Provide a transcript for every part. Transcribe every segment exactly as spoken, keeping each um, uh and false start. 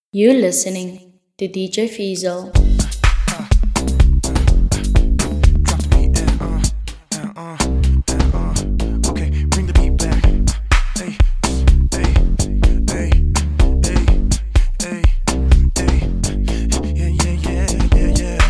You're listening to D J Fiesel. Drop the beat and uh, and uh, and uh. Okay, bring the beat back. Hey, hey, hey, hey, hey, hey. Yeah, yeah, yeah, yeah, yeah.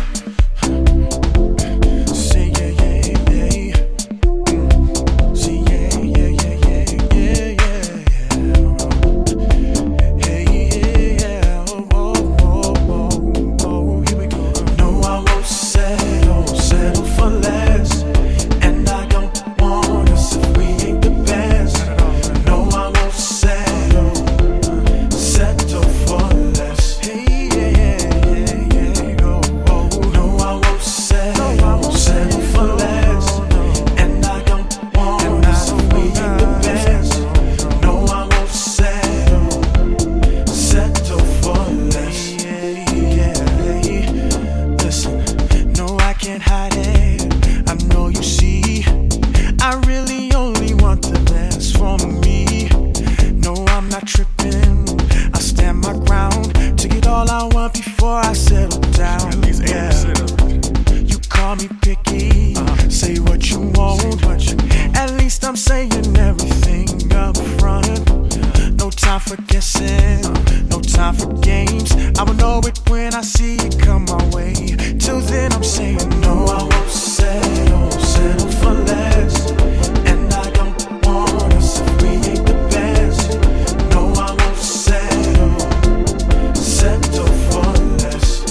Say yeah, yeah, yeah. Mm. Say yeah, yeah, yeah, yeah, yeah, yeah, yeah. Hey, yeah, oh, oh, oh, oh, oh. Here we go. No, I won't settle, settle for less. And I don't want us if we ain't the best. No, I won't settle, settle for less. Hey, yeah, yeah, yeah, yeah, oh, oh. No, I won't settle, settle for less. And I don't want us if we ain't the best. No, I won't settle, settle for less. Yeah, yeah, listen, no, I can't hide it. I know you see, I really only want the best for me. No, I'm not tripping. I stand my ground to get all I want before I settle down. At least yeah. You call me picky, say what you want. At least I'm saying everything up front. No time for guessing, no time for games. I will know it when I see it come my way. Till then I'm saying no, I won't settle, settle for less. And I don't want us if we ain't the best. No, I won't settle, settle for less.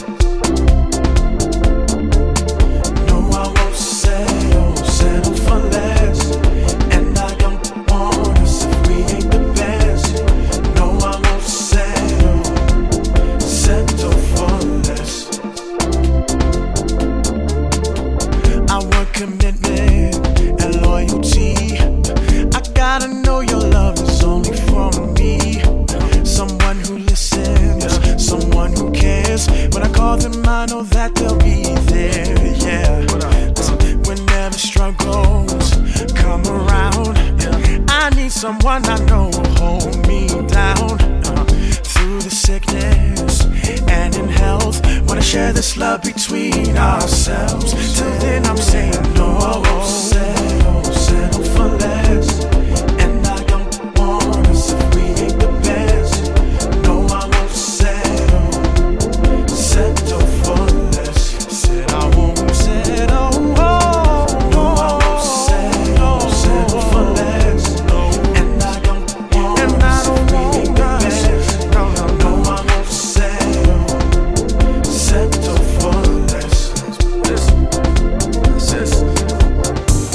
No, I won't settle, settle for less. And I don't want us if we ain't the best. No, I won't settle, settle for less. I want commitment and loyalty. I gotta know your love is only for me. Someone who listens, someone who cares. When I call them, I know that they'll be there. Yeah. Listen, whenever struggles come around, I need someone I know will hold me down through the sickness and in health. Wanna share this love between ourselves. Till then I'm saying no, I won't settle, settle for less. And I don't want us if we ain't the best. No, I won't settle, settle for less. Said I won't settle, oh, no, I won't settle, settle for less. And I don't want and I don't us if we ain't the best. No, no, no, I won't settle, settle for less. Listen, listen.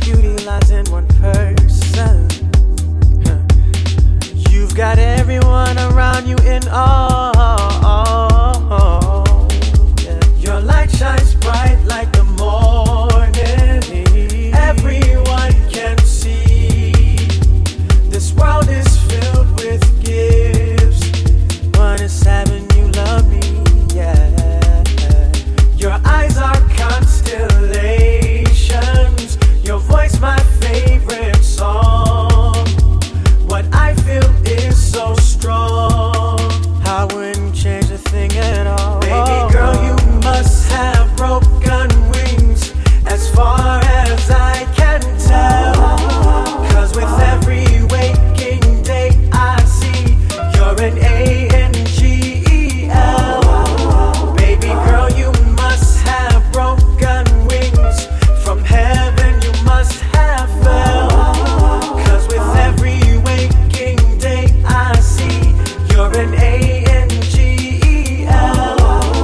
beauty lies in one person. Huh. You've got everyone around you in awe. Yeah. Your light shines bright like the morning. Everyone can see this world is filled with gifts. One is having you love me, yeah. Your eyes are constellations. Your voice my favorite song. What I feel is so strong. I wouldn't change a thing at all. Baby girl, you must have broken wings, as far as I can tell. Cause with every waking day I see you're an A N G E L. Baby girl, you must have broken wings. From heaven you must have fell. Cause with every waking day I see you're an A N G E L.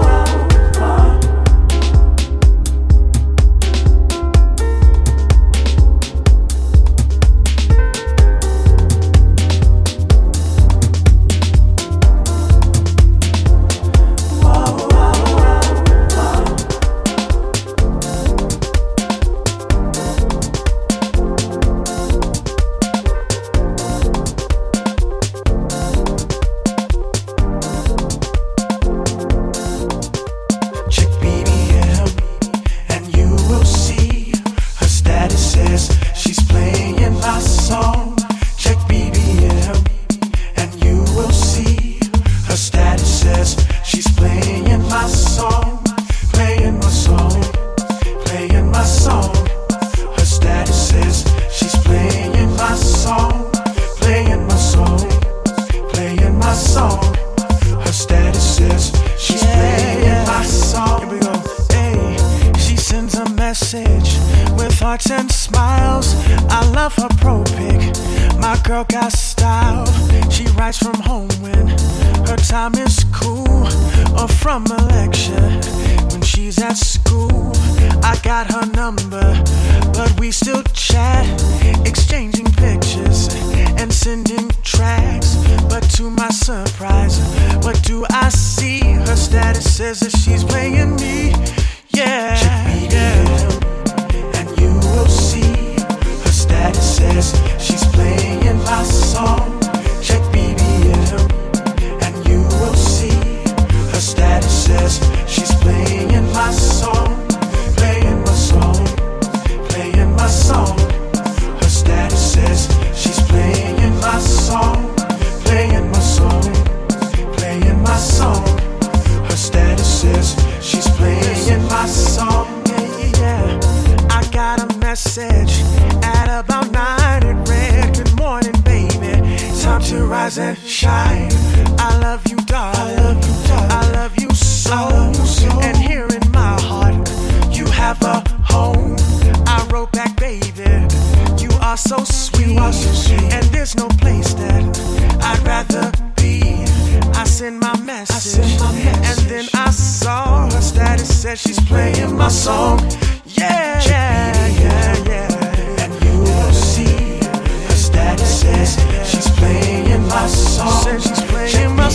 Check B B M and you will see her status says she's playing my song. Check B B M and you will see her status says she's playing my song, playing my song, playing my song. Her status says she's playing my song, playing my song, playing my song. Her status says she's playing my song. Here we go. Hey, she sends a message with hearts and smiles. I love her pro pic. My girl got style. She writes from home when her time is cool, or from a lecture when she's at school. I got her number, but we still chat, exchanging pictures and sending tracks. But to my surprise, what do I see? Her status says that she's playing me. Yeah, yeah. And you will see her status says she's playing my song. Check B B M and you will see her status says she's playing my song, playing my song, playing my song. Her status says she's playing my song, playing my song, playing my song. Her status says she's playing my song. Yeah, yeah. I got a message at about nine. It read, good morning, baby. Time to rise and shine. I love you, darling. I love you, darling. I love you so. Love you so. And here in my heart, you have a home. I wrote back, baby. You are so sweet. You are so sweet. And there's no place that I'd rather be. I send my message, I send my message. And then I saw her status said she's playing my song. Yeah, yeah, yeah, yeah. And you will see her status says she's playing my song. Said she's playing my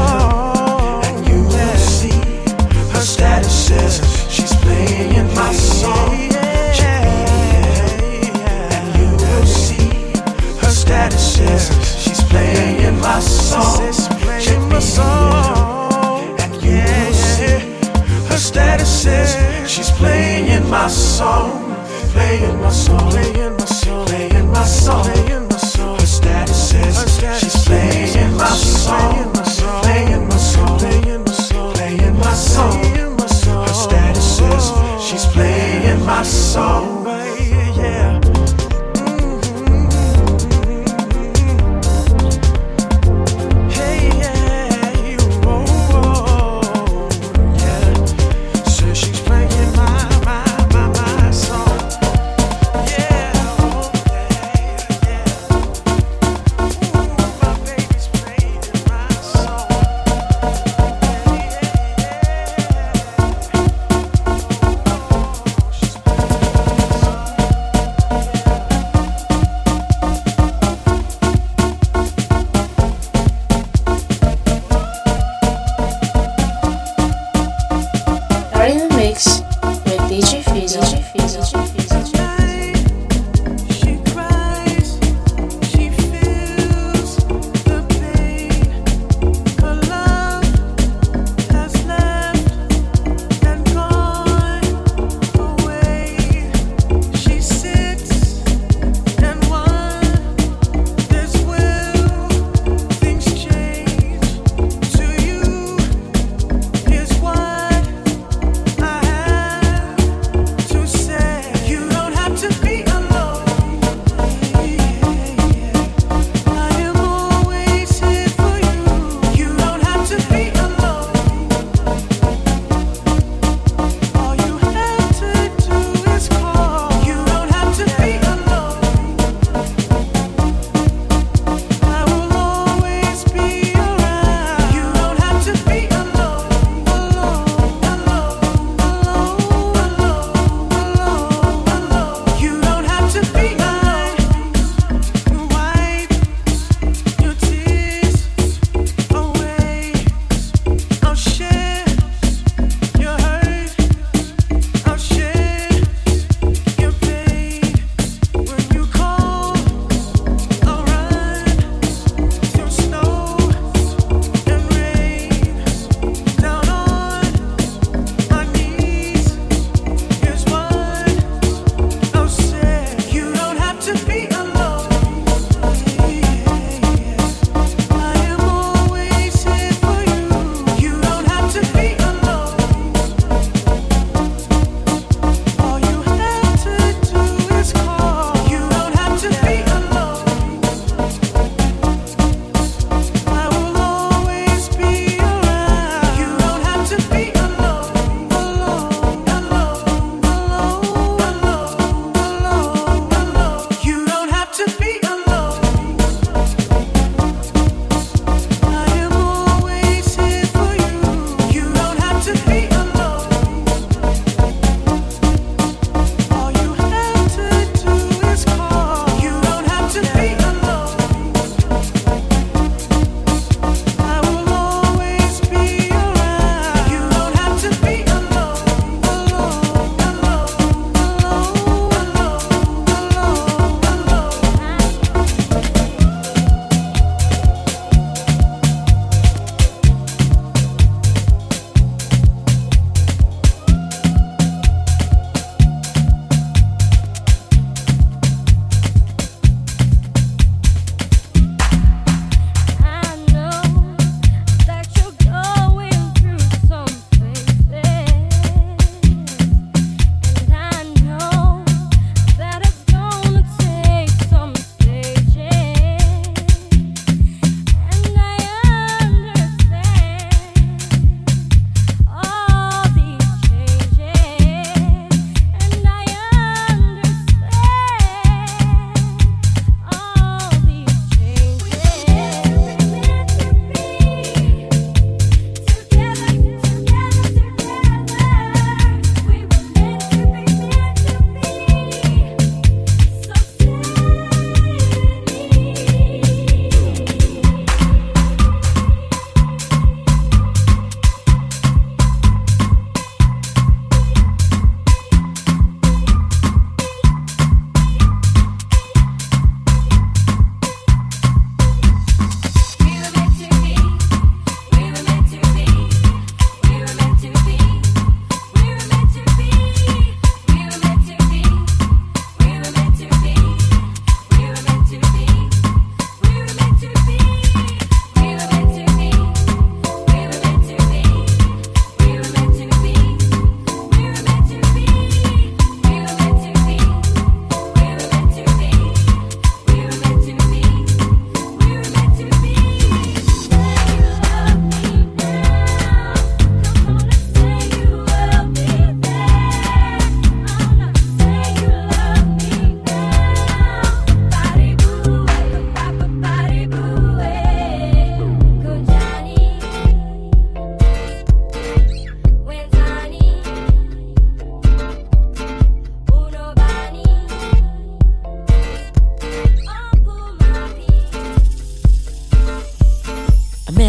song. And you will see her status says she's playing my song. And you will see her status says she's playing my song. Playing my song. And you will see her status says she's playing my song, playing my song, playing my song, playing my song, playing my song. Her status says she's playing my song, playing my song, playing my song, playing my song. Her status says she's playing my song. Yeah.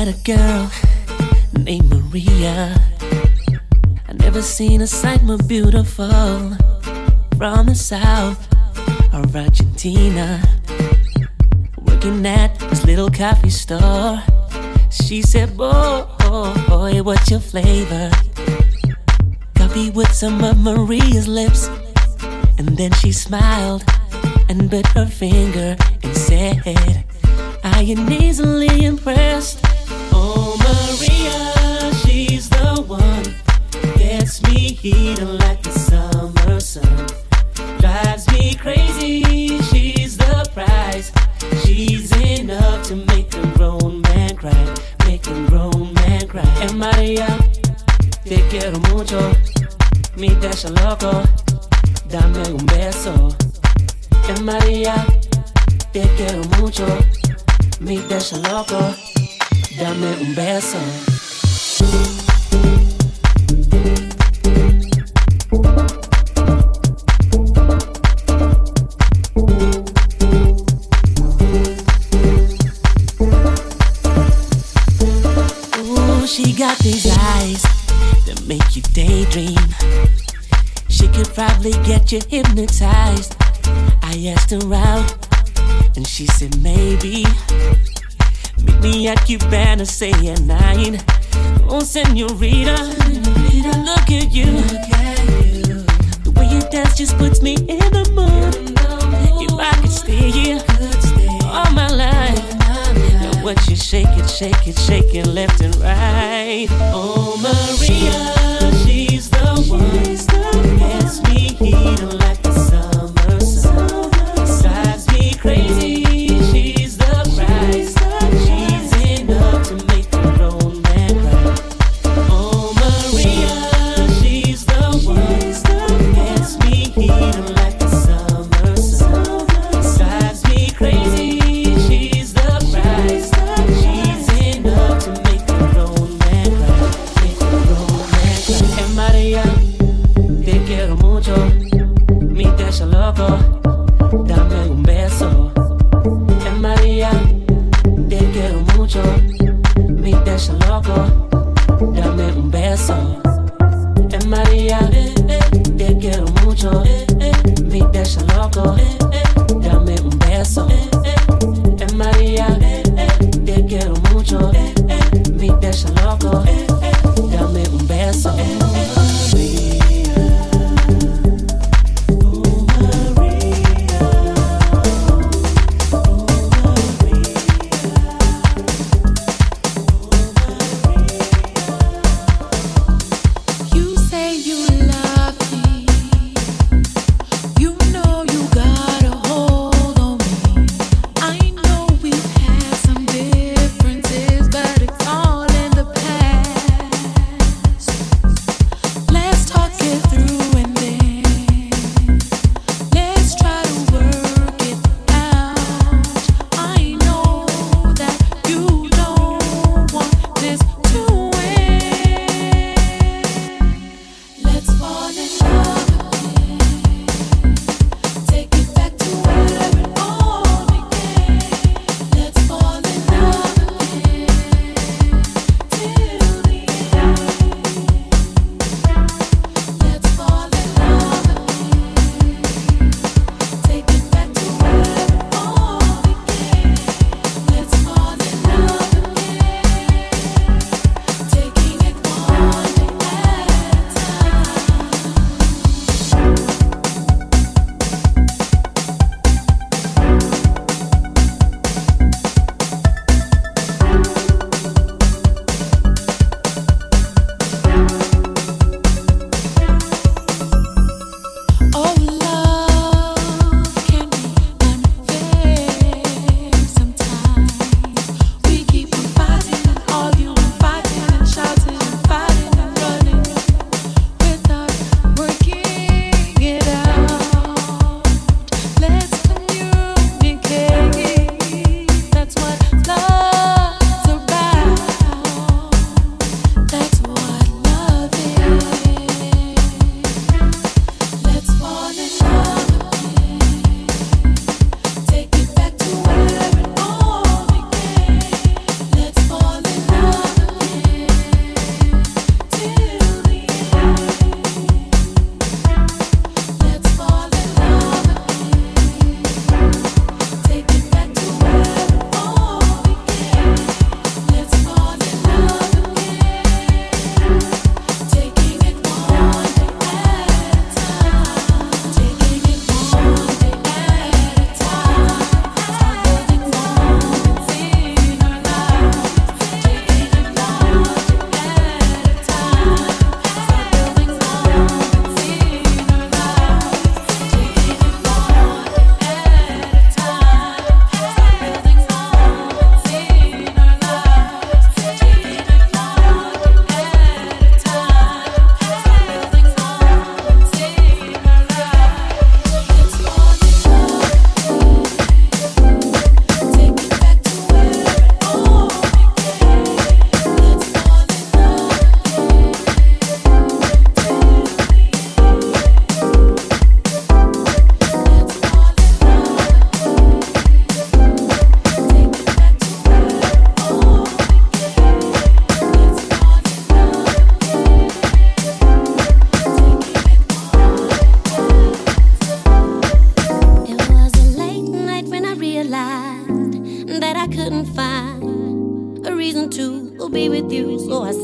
a girl named Maria. I never seen a sight more beautiful. From the south of Argentina, working at this little coffee store. She said, boy, boy, what's your flavor? Coffee with some of Maria's lips. And then she smiled and bit her finger and said, I am easily impressed. Oh, Maria, she's the one. Gets me heating like the summer sun. Drives me crazy, she's the prize. She's enough to make a grown man cry. Make a grown man cry. And Maria, te quiero mucho. Me deja loco. Dame un beso. And Maria, te quiero mucho. Me deja loco. Dame un beso. Ooh, she got these eyes that make you daydream. She could probably get you hypnotized. I asked her out, and she said maybe. Meet me at Cubana, say at nine. Oh, señorita, look at you. The way you dance just puts me in the mood. If I could stay here all my life. Now what you shake it, shake it, shake it left and right. Oh, Maria, she's the one. Gets me heating like the summer sun. Drives me crazy, she's the prize. She's enough to make a grown man cry. Oh, Maria, she's the one. Gets me heating like the summer sun. Drives me crazy, she's the prize. She's enough to make a grown man cry. Make a grown man cry. And Maria, te quiero mucho, me deja loco, dame un beso. En María, te quiero mucho, me deja loco, dame un beso. En María, te quiero mucho, me deja loco, dame un beso. En María, te quiero mucho, me deja loco, dame un beso. Maria, oh Maria.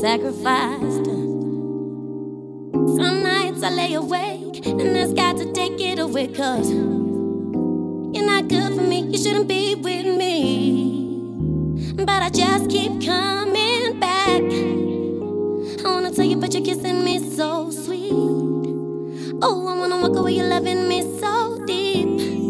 sacrificed. Some nights I lay awake and ask God to take it away, 'cause you're not good for me, you shouldn't be with me. But I just keep coming back. I wanna tell you, but you're kissing me so sweet. Oh, I wanna walk away, you're loving me so deep.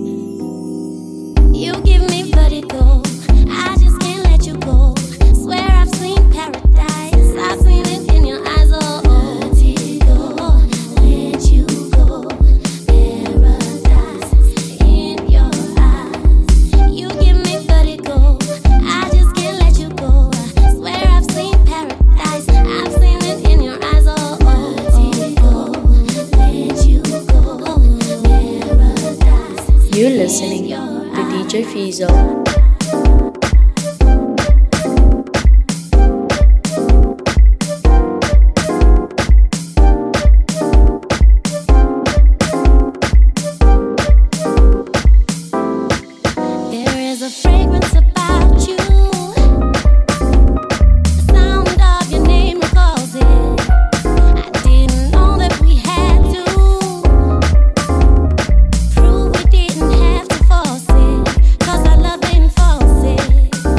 You give me vertigo, I just can't let you go. Swear I've seen paradise, I've seen it in your eyes. Oh, vertigo, let you go. Paradise in your eyes. You give me vertigo, I just can't let you go. Swear I've seen paradise, I've seen it in your eyes. Oh, vertigo, let you go. Paradise. You're listening to D J Fizo. There is a fragrance about you. The sound of your name recalls it. I didn't know that we had to prove we didn't have to force it, 'cause our love ain't false it.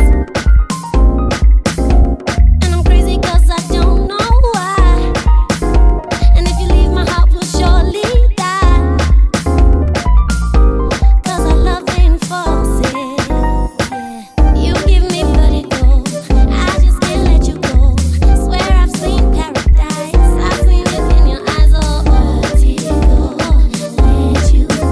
And I'm crazy 'cause I don't know why. And if you leave, my heart will surely die, 'cause our love ain't false it. Yeah. You give me vertigo, I just can't let you go. Swear I've seen paradise, I've seen it in your eyes. Oh, vertigo, let you go.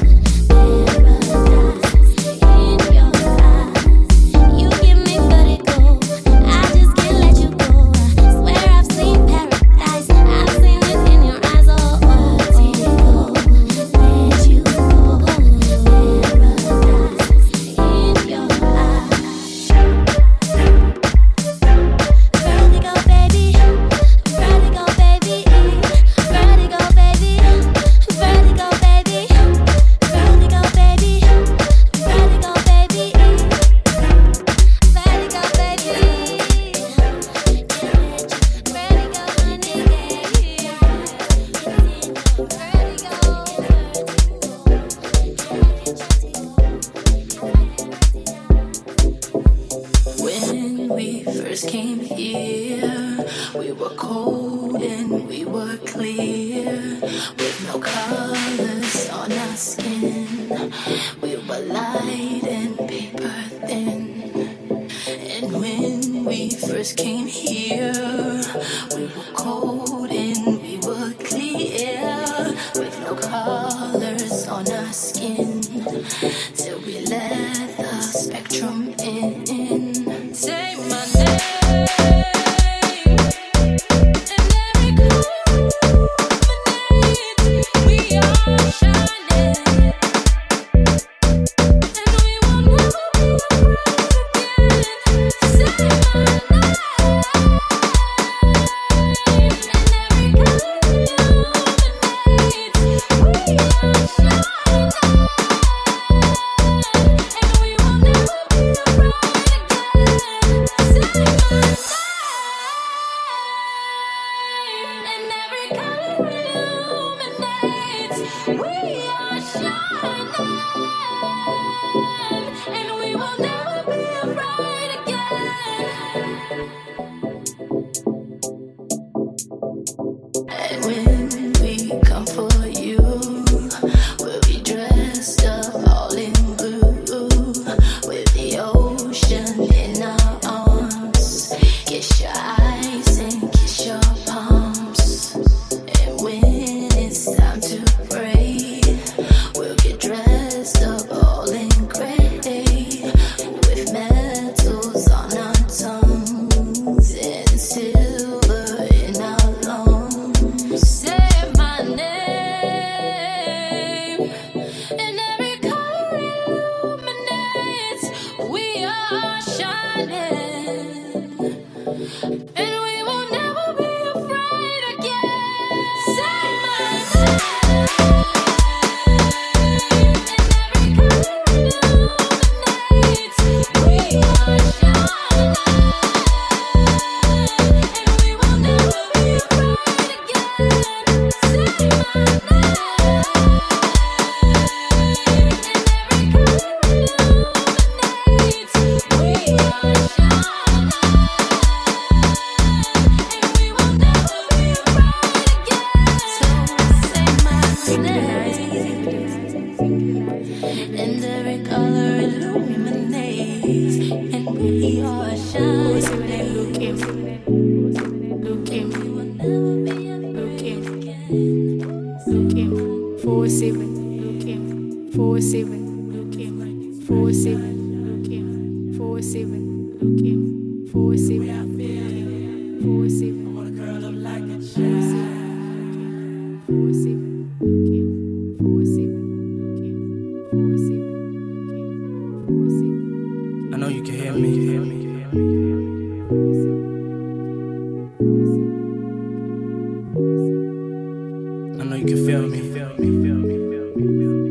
Paradise in your eyes. You give me vertigo, I just can't let you go. Swear I've seen paradise, I've seen it in your eyes. Oh, vertigo, let you go. Paradise in your eyes. Vertigo, baby. Vertigo, baby. Vertigo, baby. Vertigo, baby. Vertigo, baby. Vertigo, baby. Vertigo, baby. Vertigo, honey, When we first came here, we were cold and we were clear, with no colors on our skin. We were light and paper thin. And when we first came here, we were cold and we were clear, with no colors on our skin, till we let the spectrum in. Say my name, and every illuminate. We are shining, and we will never be afraid again. Say my name, and every illuminate. We are shining, and we will never be afraid again. Say my name, and every color illuminates. We are shining, and we will never be afraid again. And when we come for you, we'll be dressed up all in blue, with the ocean in our arms. Kiss your eyes and kiss your palms. And when it's time to pray, we'll get dressed up all in gray, with metals on our tongues and silver in our lungs. Say my name, and every color illuminates. We are shining, and we will never be afraid again. Say my name, and every color illuminates. We are shining, and we four seven, looking, four seven, looking, four seven, looking, four seven, looking, four seven, looking, four seven. I want a girl up like a child. Four seven, looking, four seven, looking, four seven, looking, four seven. I know you can hear me, hear me, hear me, hear me. I know you can feel me, feel me, feel me, feel me, feel me,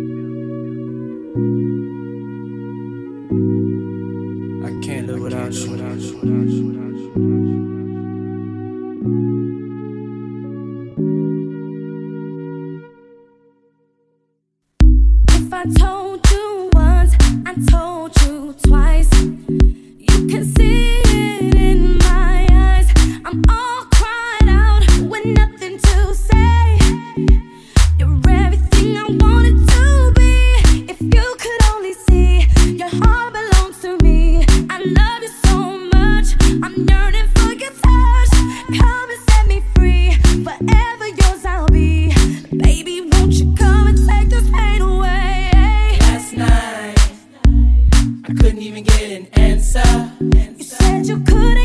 feel me. I can't live without you, without you, without you, without you, without you. If I told you once, I told you twice. You can see it in my eyes. I'm all cried out with nothing to say. You're everything I wanted to be. If you could only see, your heart belongs to me. I love you so much, I'm yearning for your touch. Come and set me free, forever yours I'll be. Baby, won't you come and take this pain away? Last night, I couldn't even get an answer. You said you could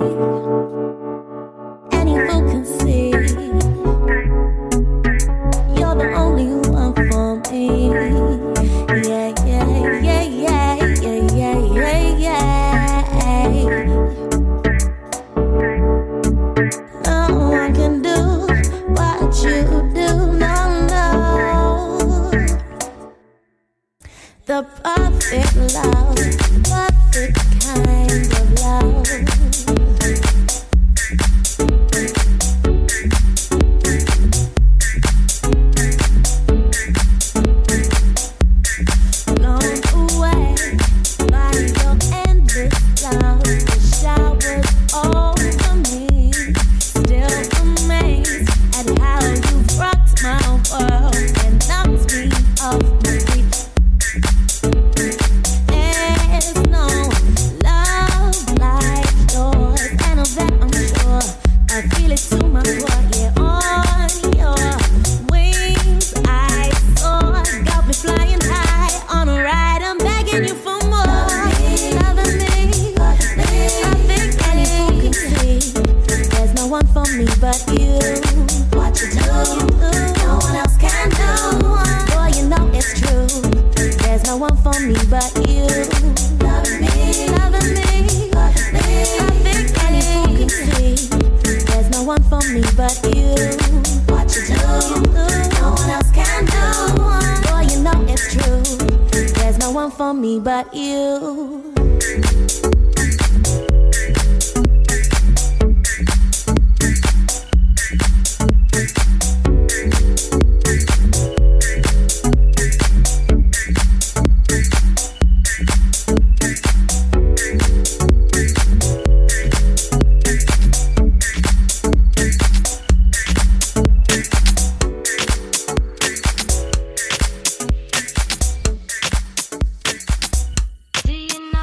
Any fool can see you're the only one for me. Yeah, yeah, yeah, yeah, yeah, yeah, yeah, yeah. No one can do what you do, no, no. The perfect love, perfect kind of love. Do you know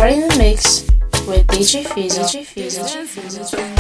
You're in the mix with D J Fizo. D J Fizo. D J Fizo.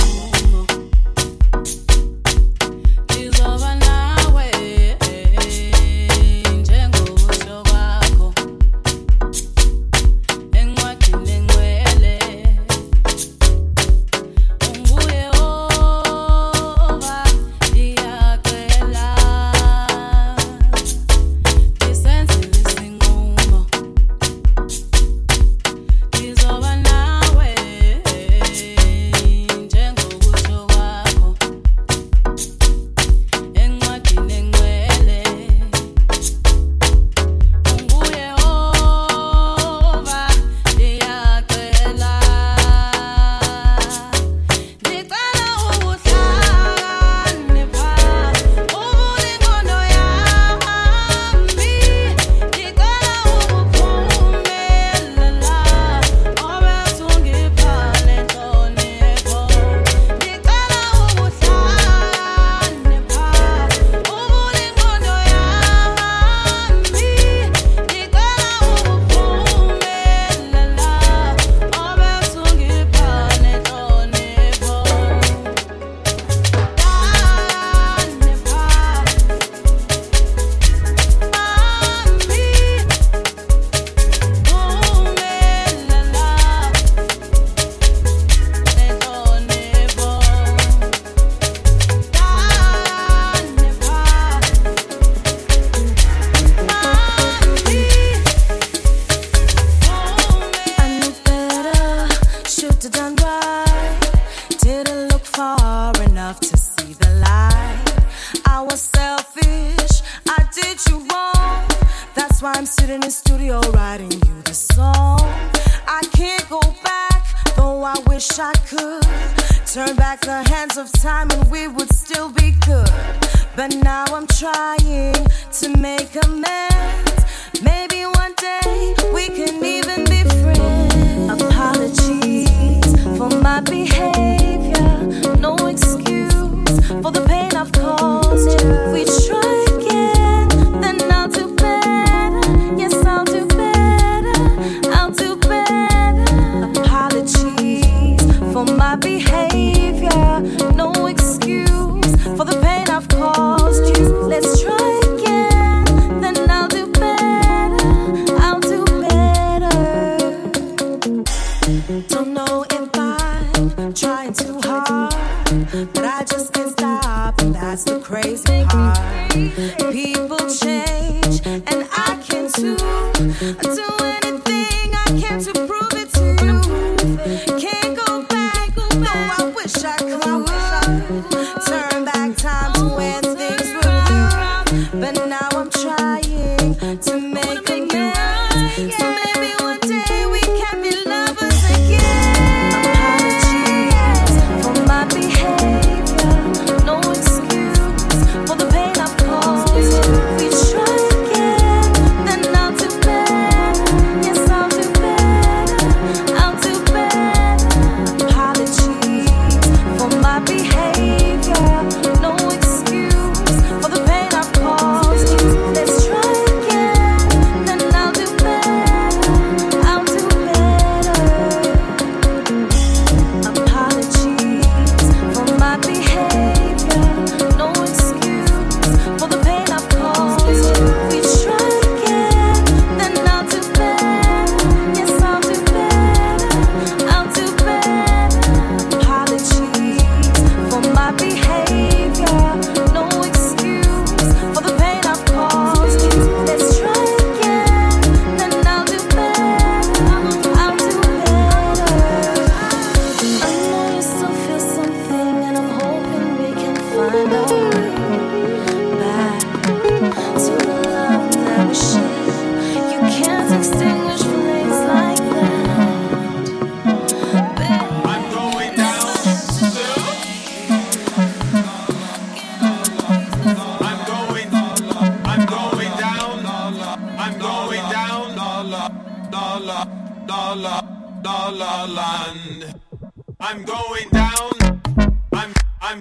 I'm going down. I'm I'm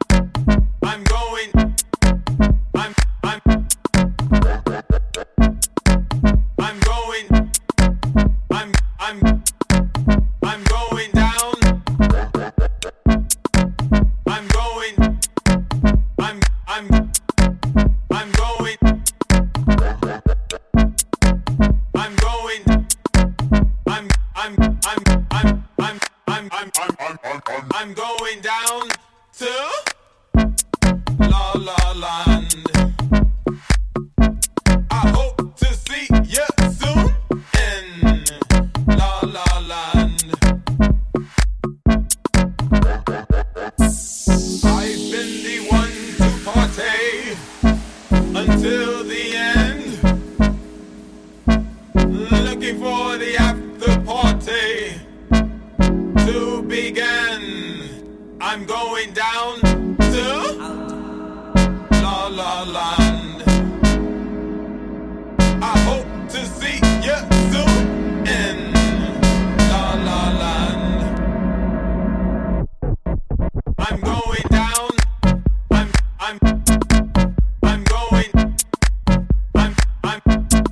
I'm going. I'm I'm I'm going. I'm I'm I'm I'm I'm I'm I'm I'm I'm I'm I'm I'm going down to La La Land. I hope to see you soon in La La Land. I've been the one to party until the end, looking for the after party to begin. I'm going down to La La Land. I hope to see you soon in La La Land. I'm going down. I'm I'm I'm going. I'm I'm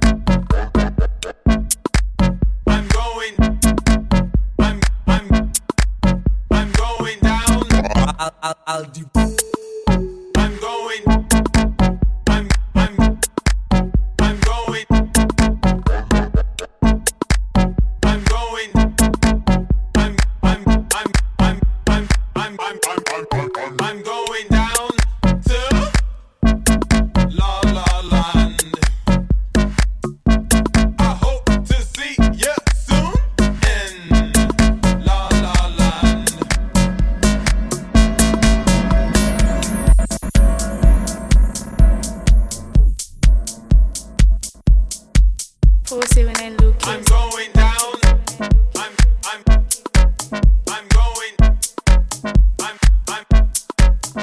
I'm going. I'm I'm I'm going down. I'll I'll, I'll do. I'm going. I'm I'm I'm going. I'm going. I'm I'm I'm I'm I'm I'm I'm I'm I'm I'm going down to La La Land. I hope to see you soon in La La Land. four seven nine Lucas. I'm going down. I'm I'm I'm going. I'm I'm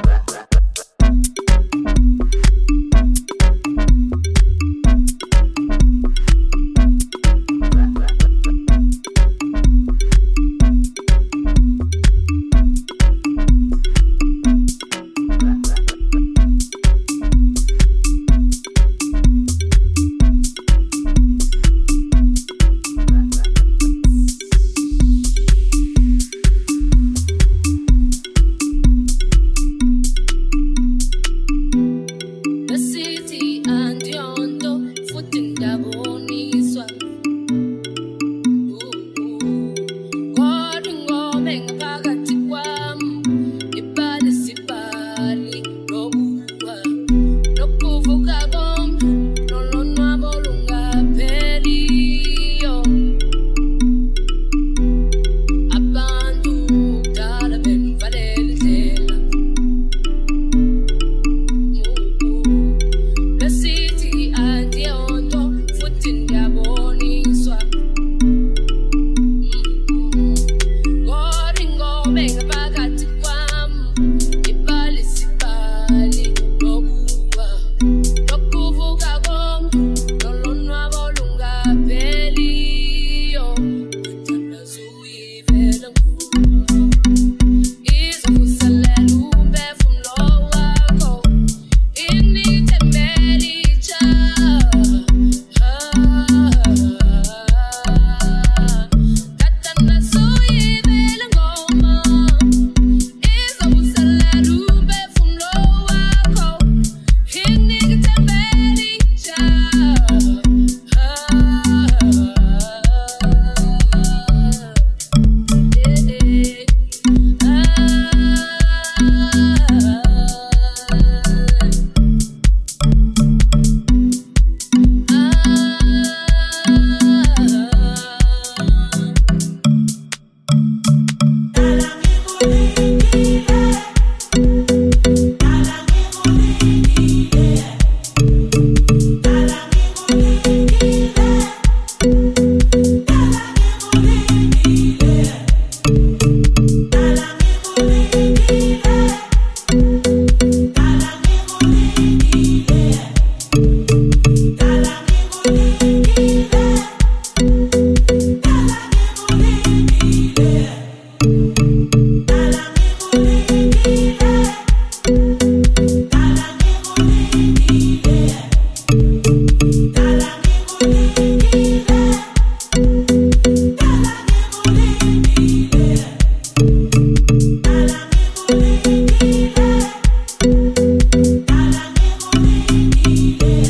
The city and yondo futinda boniswa. Kodingo mengapakati kwam ibali sibali lobuwa lokuvuka kom nolonwabo lungapheliyo. Abantu kudala bemvalela indlela. The city and the auto foot in their boniswa. Goringo menga bagati kwam ibali sibali lobuwa lokuvuka kom nolonwabo lungapheliyo. Tanda suyivela nguwe izokusalela umphefumulo wakho. Initembelija, tatana suyivela ngoma, izokusalela umphefumulo wakho. Initembelija,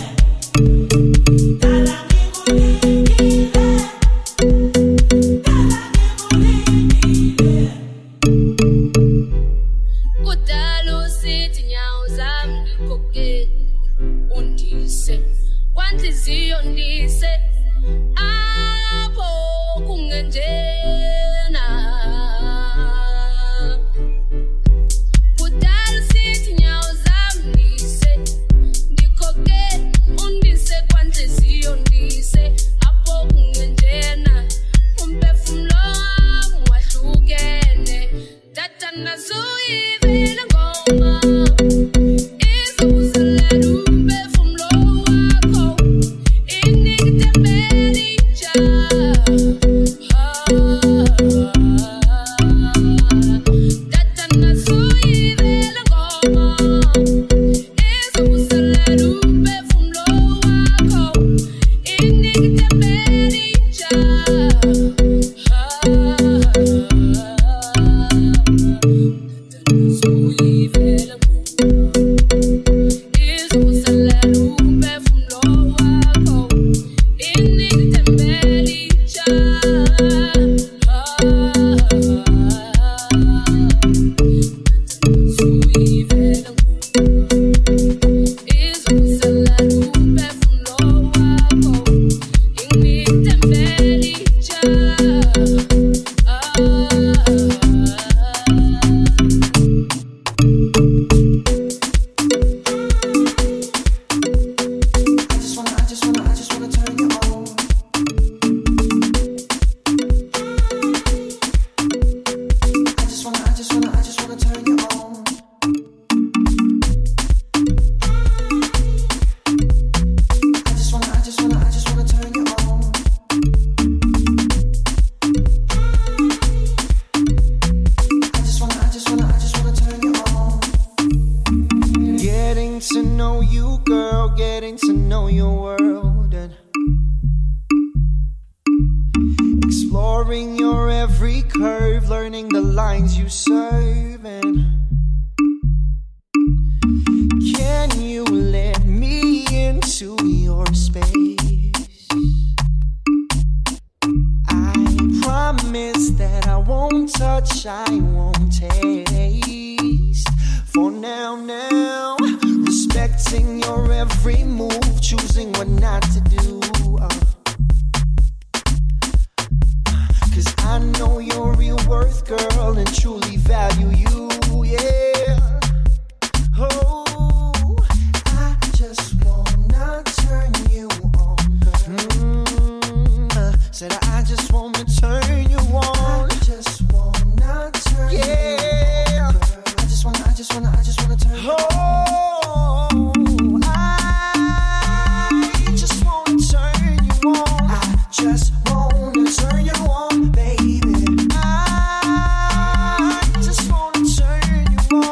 la every curve, learning the lines you serve. And can you let me into your space? I promise that I won't touch, I won't taste. For now, now, respecting your every move, choosing what not to do. Uh, Cause I know your real worth, girl, and truly value you, yeah. Oh, I just wanna turn you on, girl. Mm, said I just wanna turn you on. I just wanna turn yeah. you on, girl. I just wanna, I just wanna, I just wanna turn you on. Oh, I just wanna turn you on. I just wanna turn you on, baby. I just wanna turn you on.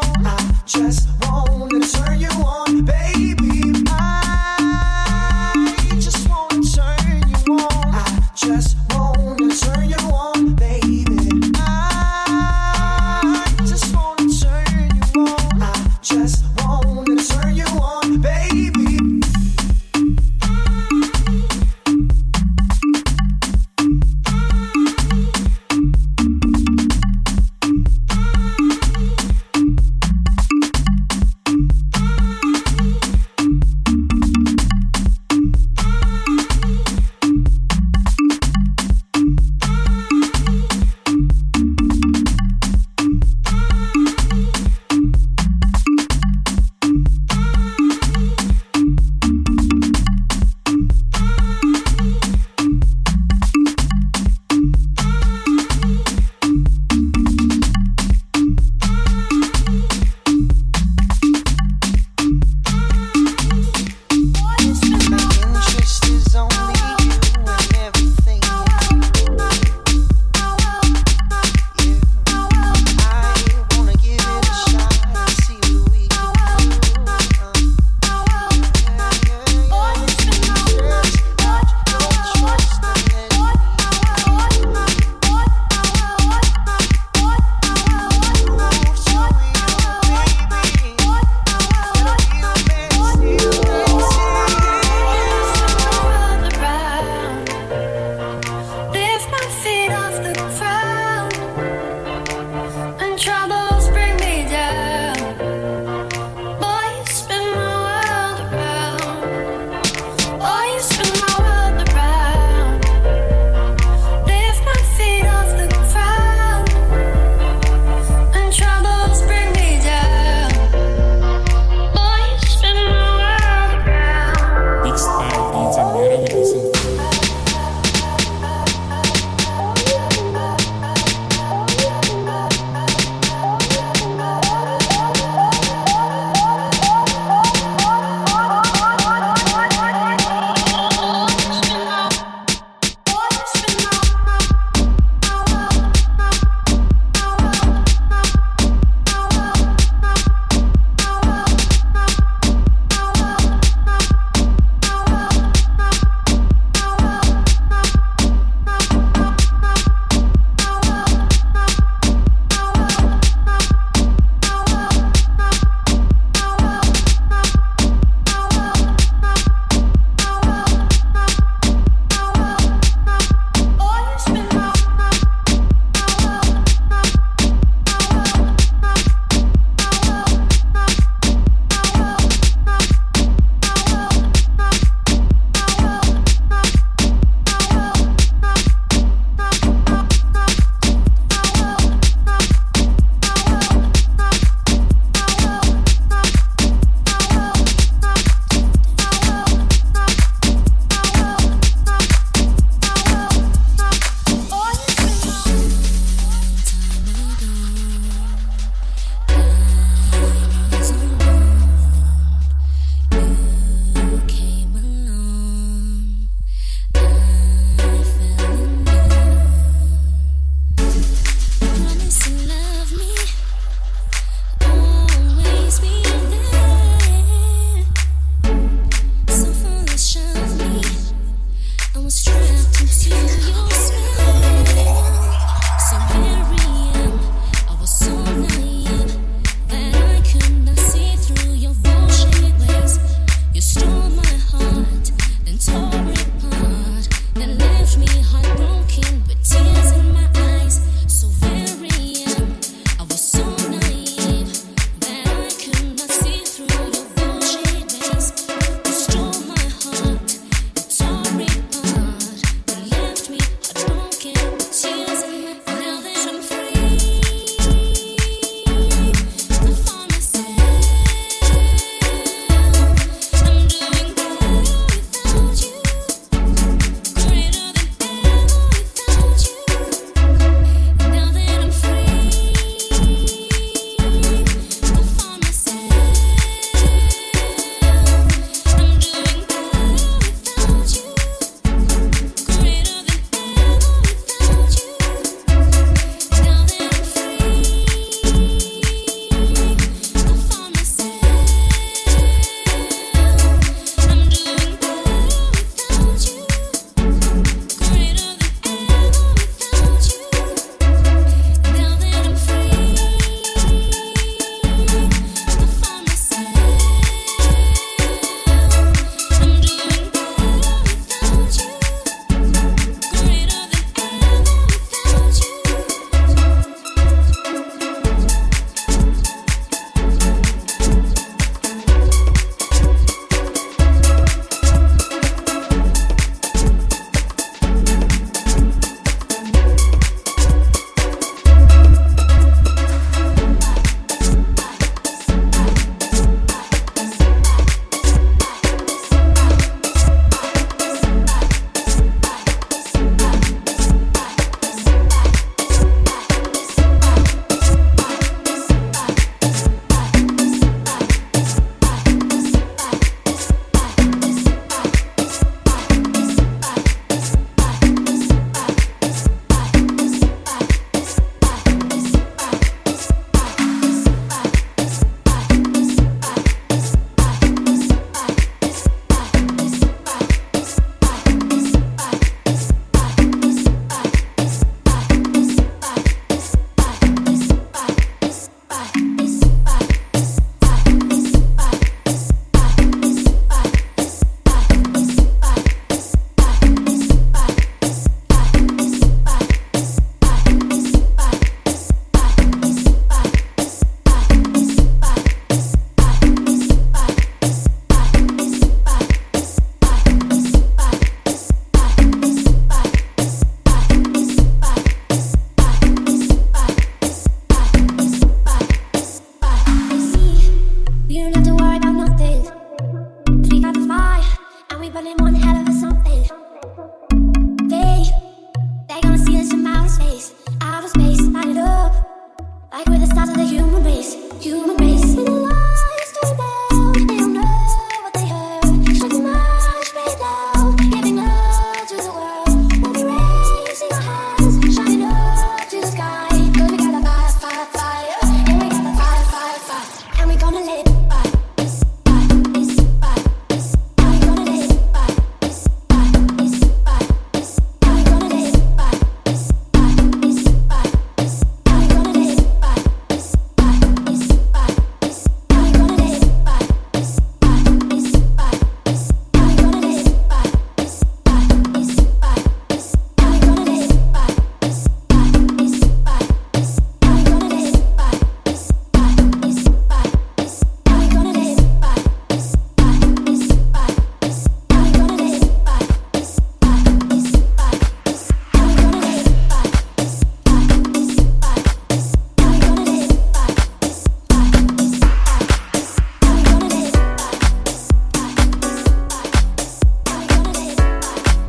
Like we're the stars of the human race, human race. When the lights turn down, they don't know what they heard. Shut your mind, straight down, giving love to the world. We'll be raising our hands, shining up to the sky. 'Cause we got a fire, fire, fire, and we got a fire, fire, fire, and we gonna let it fire. This fire, this fire, this fire, gonna let it fire. This fire, this fire, this fire, gonna let it fire. This fire, this fire, this fire, gonna let it fire. This fire, this fire, this fire, gonna let it fire. This fire, this fire, this fire, gonna let it fire. This fire, this fire, this fire, gonna let it fire. This fire, this fire, this fire, gonna let it fire. This fire, this fire, this fire, gonna let it fire. This fire, this fire, this fire, gonna let it fire. This fire, this fire, this fire, gonna let it fire. This fire, this fire, this fire, gonna let it fire. This fire, this fire, this fire, gonna let it fire. This fire, this fire, this fire, gonna let it fire.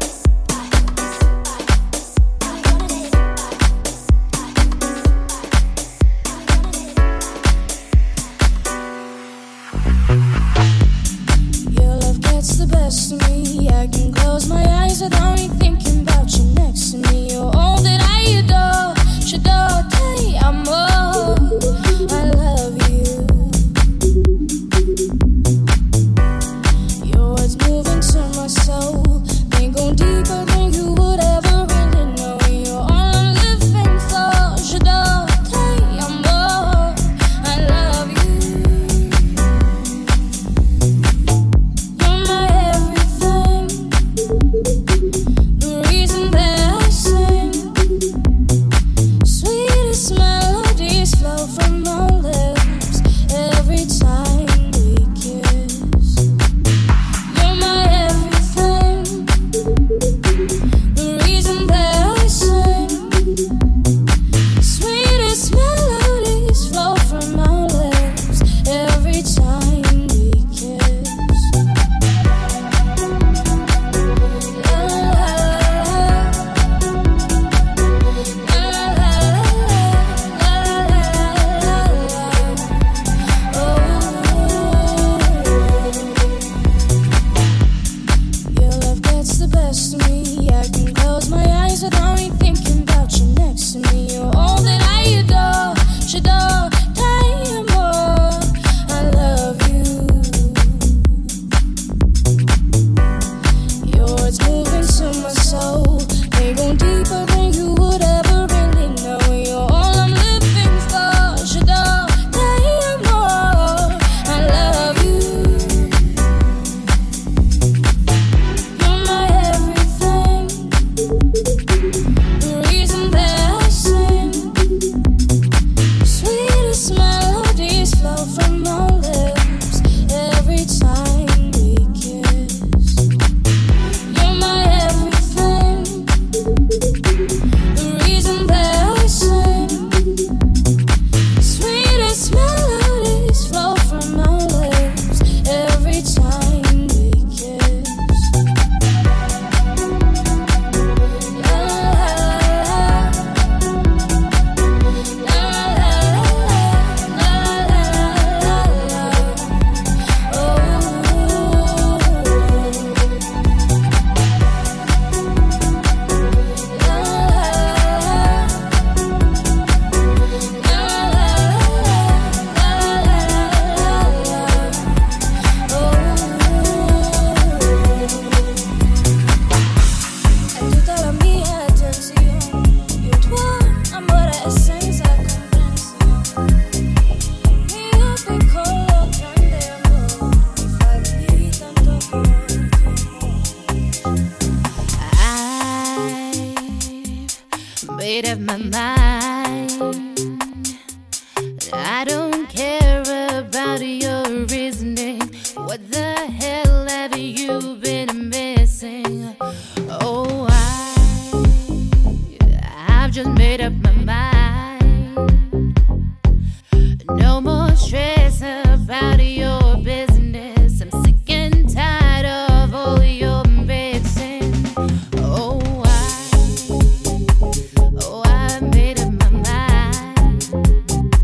Your love gets the best of me. I can close my eyes without me thinking about you next to me. You're all that I adore. J'adore, te amo. I love you. Your words moving to my soul. They go deeper than you would ever really know. You're all I'm living for. J'adore, te amo. I love you. You're my everything, the reason that I sing. Sweetest melodies flow from our lips every time we kiss. You're my everything, the reason that I sing. Sweetest melodies flow from our lips every time we kiss. La la Your love gets the best of me. I can close my eyes without me thinking about you next to me. You're all that I adore. J'adore, te amo. I love you. Your words moving to my soul. They go deeper than you would ever really know. You're all I'm living for. J'adore, te amo. I love you. You're my everything, the reason that I sing. Sweetest melodies flow from our lips every time we kiss. You're my everything, the reason that I sing. Sweetest melodies flow from our lips every time we kiss. La la la la la la. Oh. Tutta la mia attenzione, io tuo amore è senza comprensione. Mio piccolo grande amore, mi fai di tanto cuore. I've made up my mind. I don't care about your reasoning. What the hell have you been missing? Oh, I, I've just made up my mind. No more stress about your business. I'm sick and tired of all your mixing. Oh, I, oh, I made up my mind.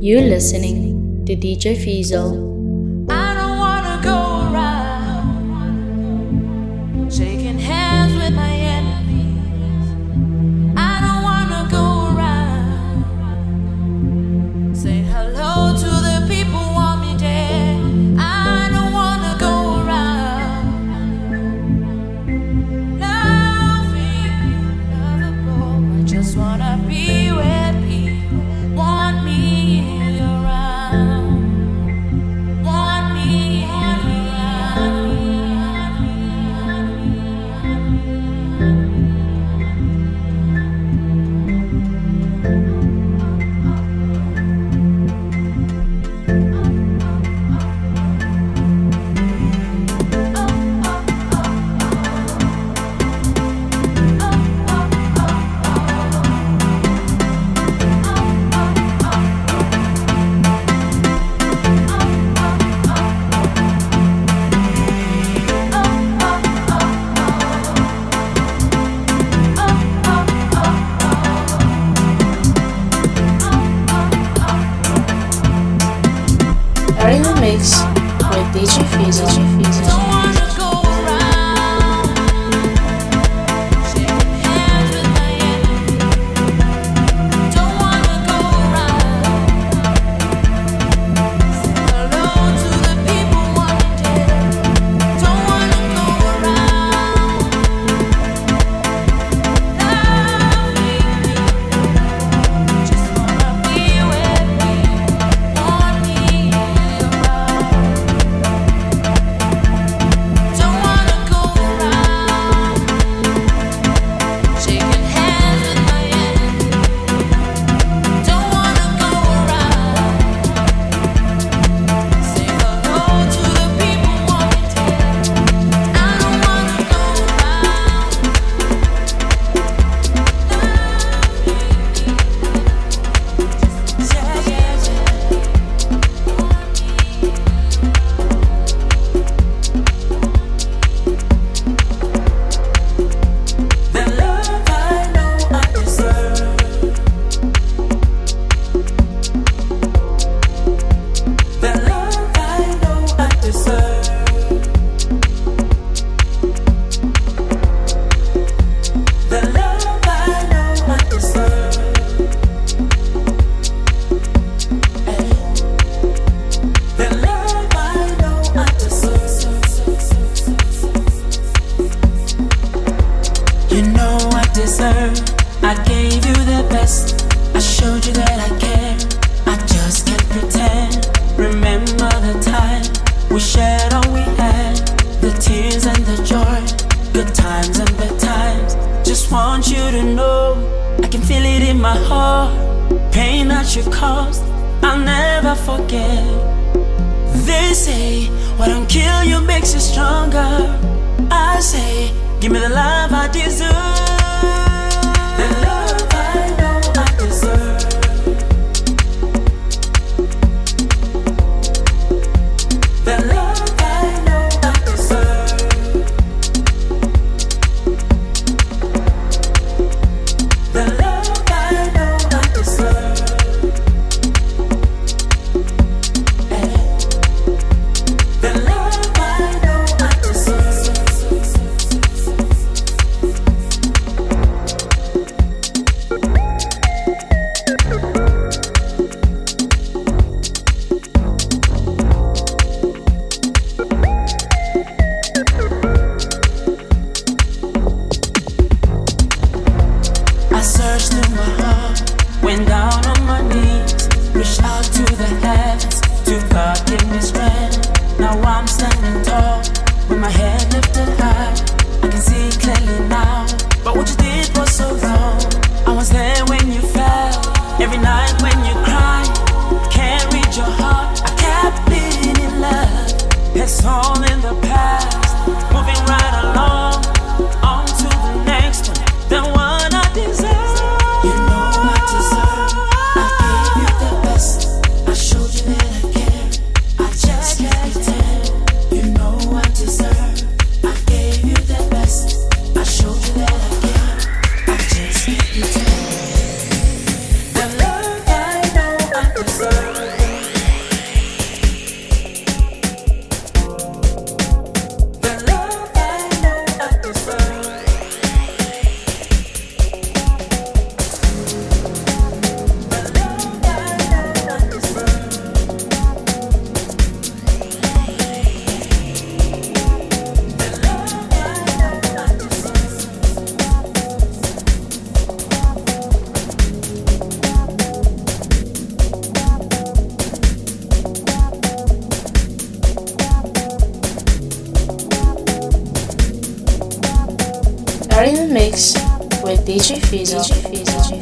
You're listening to D J Fiesel. I don't wanna go around shaking hands with my enemies. I don't wanna go around saying hello to the people who want me dead. I don't wanna go around loving, lovable. I just wanna be where people want me. Mix with D J Fiesel. Don't wanna go around shaking hands with my enemy. Don't wanna go around saying hello to the people wanting dead. Don't wanna go around loving me. Just wanna be where people want me. Don't wanna go around shaking hands with my enemy. Don't wanna go around saying hello to the people wanting dead. I don't wanna go around yeah, yeah, yeah. The love I know I deserve. The love I know I deserve. The love I know I deserve. The love I know I deserve. You know I deserve. I gave you the best. I showed you that I care. I just can't pretend. Remember the time we shared all we had, the tears and the joy, good times and bad times. Just want you to know I can feel it in my heart. Pain that you caused, I'll never forget. They say what don't kill you makes you stronger. I say, give me the love I deserve. The love I know I deserve. The love I know I deserve. The love I know I deserve. The love I know I deserve. I searched through my heart, went down on my knees, reached out to the heavens, to God give me strength. Now I'm standing tall, with my head lifted high. I can see clearly now, but what you did was so wrong. I was there when you fell, every night when you cried. Can't read your heart, I kept bleeding in love. It's all in the past, moving right along, on to the next one, the one I deserve. You know I deserve. I gave you the best. I showed you that I care. I just can't pretend. You know I deserve. I gave you the best. I showed you that I care. I just can't pretend. The love I know I deserve. with D J Fizzle. D J Fizzle.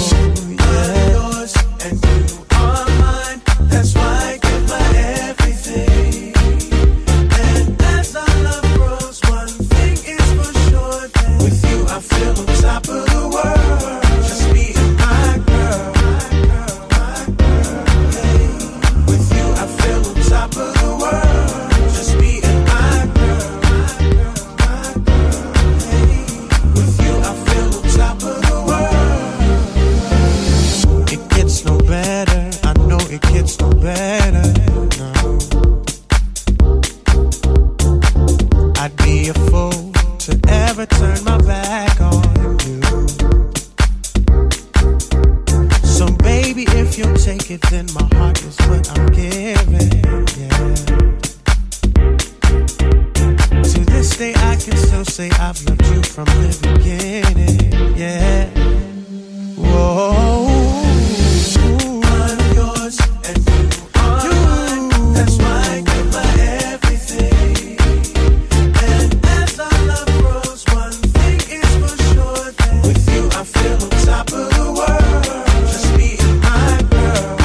Yours and you are mine. That's why I give my everything. say I've loved you from the beginning. Yeah. Whoa. I'm yours and you are mine. That's why I give my everything. And as our love grows, one thing is for sure, that with you I feel on top of the world. Just me and my girl.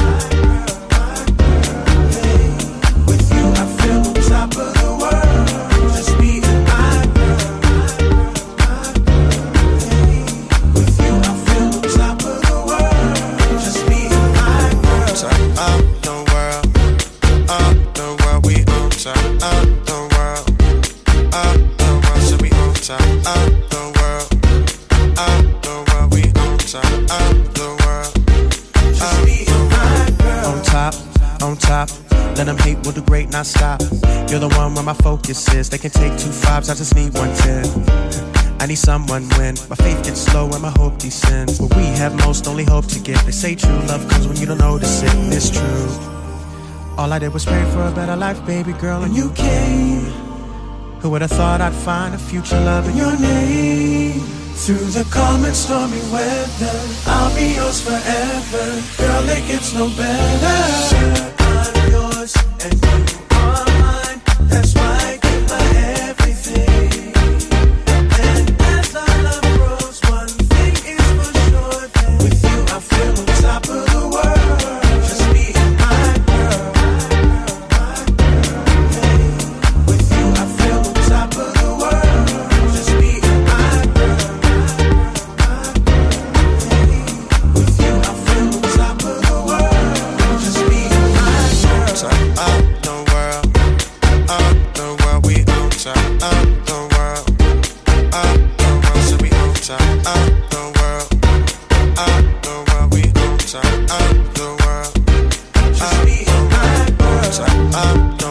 Hey, with you I feel on top of the world. Just me and my girl. Hey, with you I feel on top of the world. Just me and my girl. Top of the world, of the world, we on top of the world, of the world, so we on top of the world, of the world, we on top of the world. Just me and my girl. On top, on top. Let them hate, we'll do great, not stop. You're the one where my focus is. They can take two fives, I just need one ten. I need someone when my faith gets slow and my hope descends. Where we have most, only hope to get. They say true love comes when you don't notice it, and it's true. All I did was pray for a better life, baby girl, and you came. Who would have thought I'd find a future love in your name? Through the calm and stormy weather, I'll be yours forever. Girl, it gets no better. I'm yours and you are mine. That's why I give my everything. And as our love grows, one thing is for sure, that with you I feel on top of the world. Just me and my girl. Hey, with you I feel on top of the world. Just me and my girl. Hey, with you I feel on top of the world. Just me and my girl. Top of the world, of the world, we on top of the world, of the world, so we on top of the world, of the world, we on top of the world. Just me and my girl. Top of the